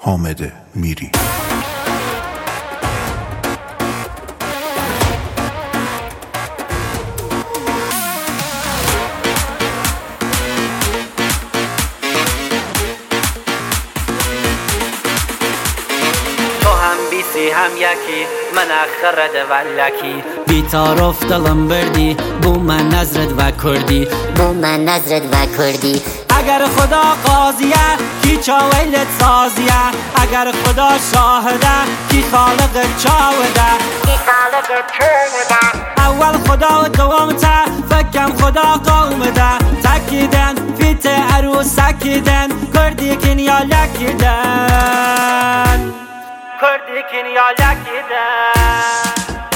حامد میری. هم یکی من اخرد ولکی بیتارف دلم بردی بو من نظرت و کردی اگر خدا قاضیه کی چاویلت سازیه اگر خدا شاهده کی خالق چاوده اول خدا و دوم تا فکم خدا قوم ده تکیدن فیت عروس سکیدن کردی کنیا لکیدن کردی کنیا لکیدن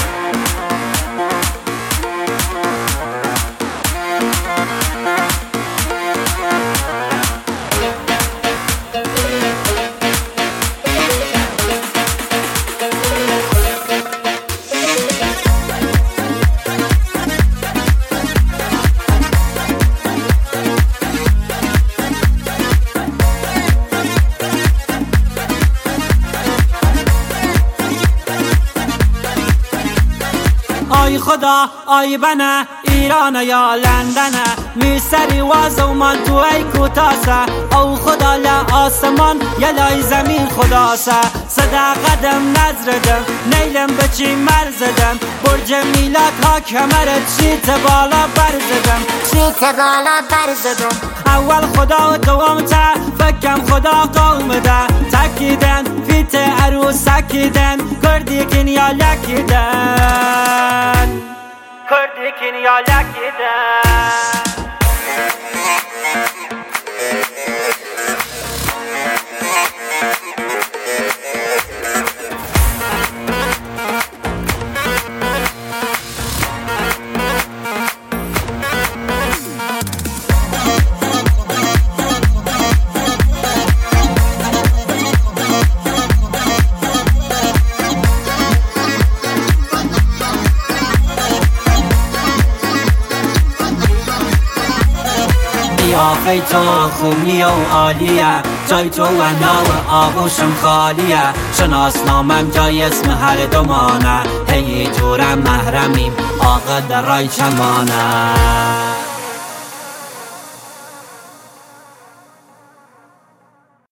آی خدا آی بنا ایران یا لندنه میسری وازو من تو ای کوتاسه او خدا لا آسمان یا لای زمین خداسه صدا قدم نزردم نیلم بچی مرزدم برج میلاد ها کمرت شیت بالا برزدم اول خدا و دوم تا فکم خدا قوم ده تکیدن فیت عروس سکیدن کردی کنیا لکیدن کردی کنیا لکیدن قیافه تو خوبی و عالیه جای تو و ناو آغوشم خالیه شناسنامم جای اسم هر دومانه هی جورم محرمیم آقا در رای چمانه